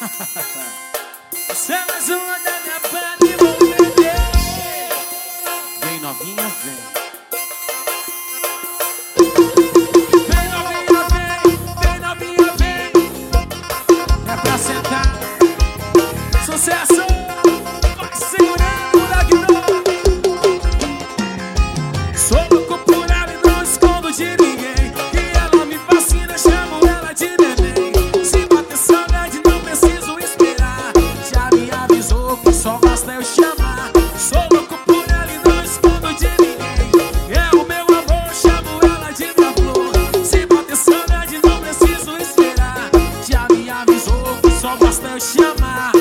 Você é mais uma da minha banda e vou beber. Vem novinha, vem. Vem novinha, vem. Vem novinha, vem. É pra sentar. Sucesso. Vai segurando o Dagnô. Sou louco por ela e não escondo de ninguém. Que ela me fascina, chamo ela de neném. Se bater saudade não preciso esperar. Já me avisou que só basta eu chamar. Sou louco por ela e não escondo de ninguém. É o meu amor, chamo ela de minha flor. Se bater saudade não preciso esperar. Já me avisou que só basta eu chamar.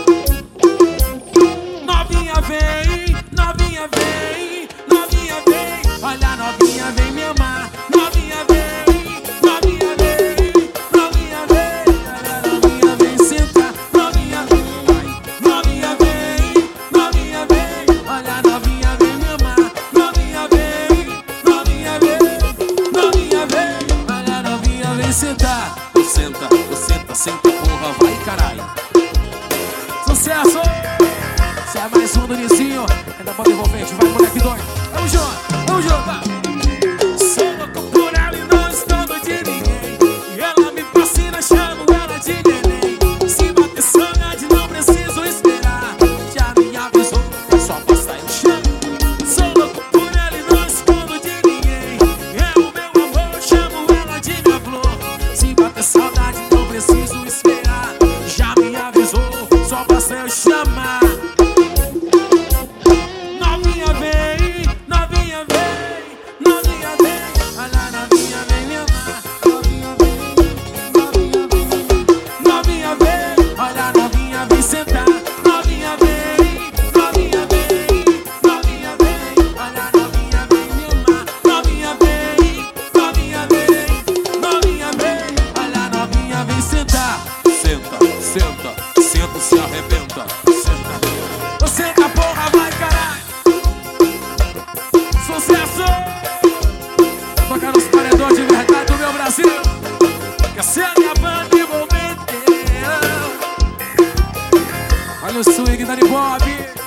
Novinha vem, novinha vem, novinha vem. Olha, novinha vem me amar. Novinha vem, novinha vem, novinha vem. Olha, novinha vem sentar. Novinha vem, novinha vem, novinha vem. Olha, novinha vem me amar. Novinha vem, novinha vem, novinha vem. Olha, novinha vem sentar. Senta, senta, senta, porra, vai caralho. Sucesso! Você é mais um do Nizinho, é da banda envolvente, vai moleque doido. Vamos junto, vamos junto. Sou louco por ela e não escondo de ninguém. E ela me fascina, chamo ela de neném. Se bater saudade não preciso esperar. Já me avisou, só basta eu chamar. Sou louco por ela e não escondo de ninguém. É o meu amor, chamo ela de minha flor. Se bater saudade não preciso esperar. Já me avisou, só basta eu chamar. Novinha vem, novinha vem, novinha vem. Olha, novinha vem me amar. Novinha vem, novinha vem, novinha vem. Olha, novinha vem sentar. Novinha vem, novinha vem, novinha vem. Olha, novinha vem me amar. Novinha vem, novinha vem, novinha vem. Olha, novinha vem sentar. Senta, senta, senta, se arrebenta. Senta, senta, porra, vai caralho. Sucesso! Toca nos paredões de verdade do meu Brasil. Que essa é a minha banda e vou meter. Olha o swing da Bob.